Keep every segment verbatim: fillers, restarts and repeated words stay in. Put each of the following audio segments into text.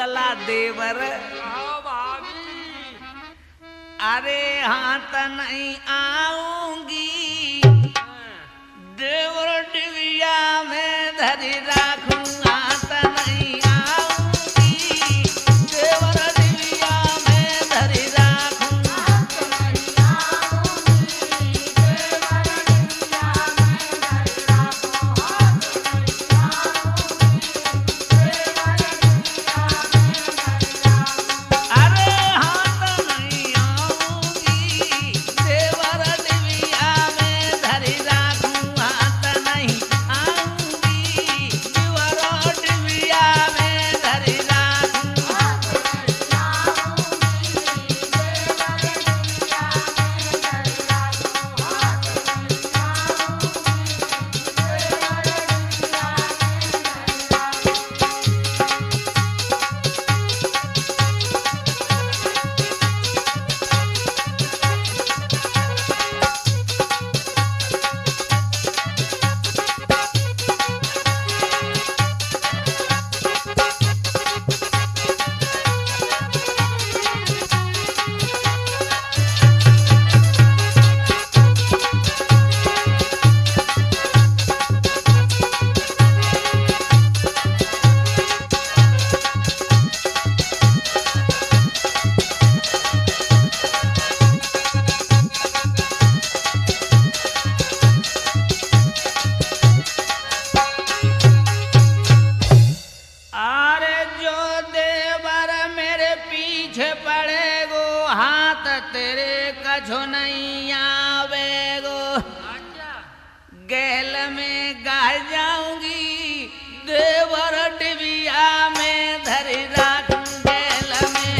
बोला देवर अरे हाथ नहीं आऊंगी देवर डिबिया में धरी राखूं हाथ नहीं आऊंगी देवर डिबिया में धरी राखूं तेरे कछो नहीं आवेगो गैल में गाय जाऊंगी देवर डिबिया में धरी राखूं गैल में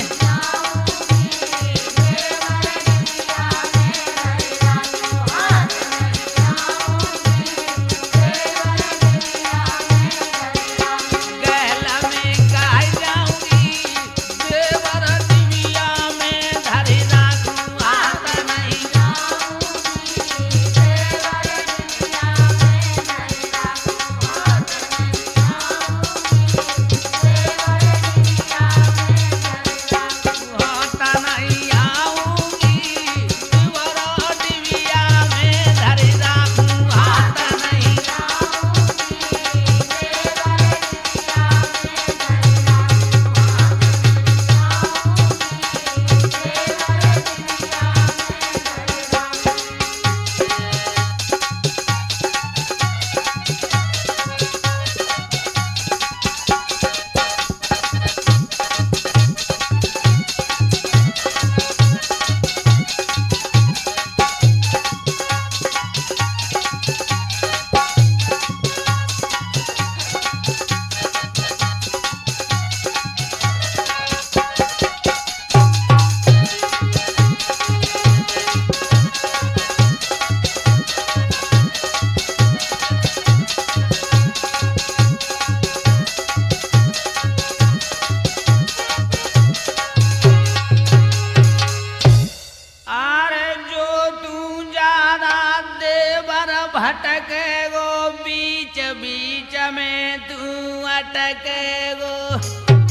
भटके गो बीच बीच में तू अटके गो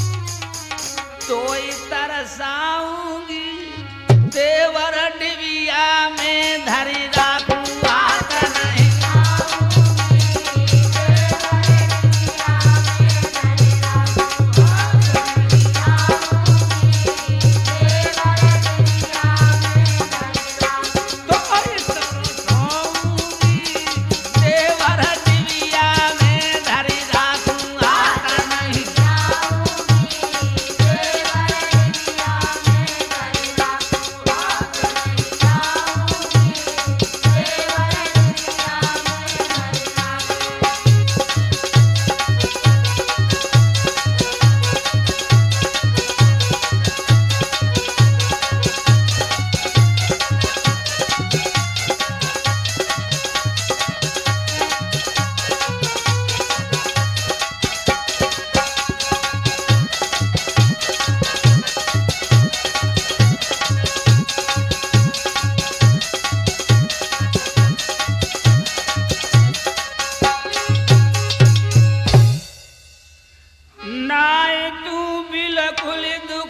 तोई तरसाऊंगी देवर डिबिया में धरी राखूं हाथ नहीं Thank you.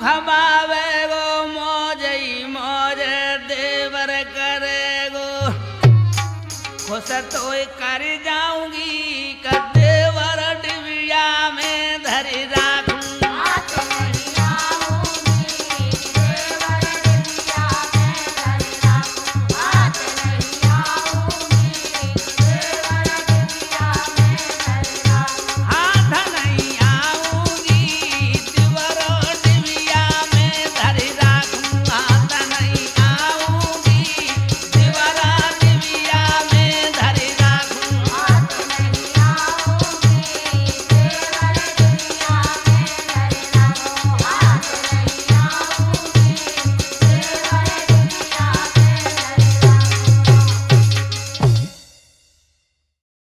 खबावे गो मौज ही मौज देवर करेगो खुश तो कर जाऊंगी कर देवर डिबिया में धरी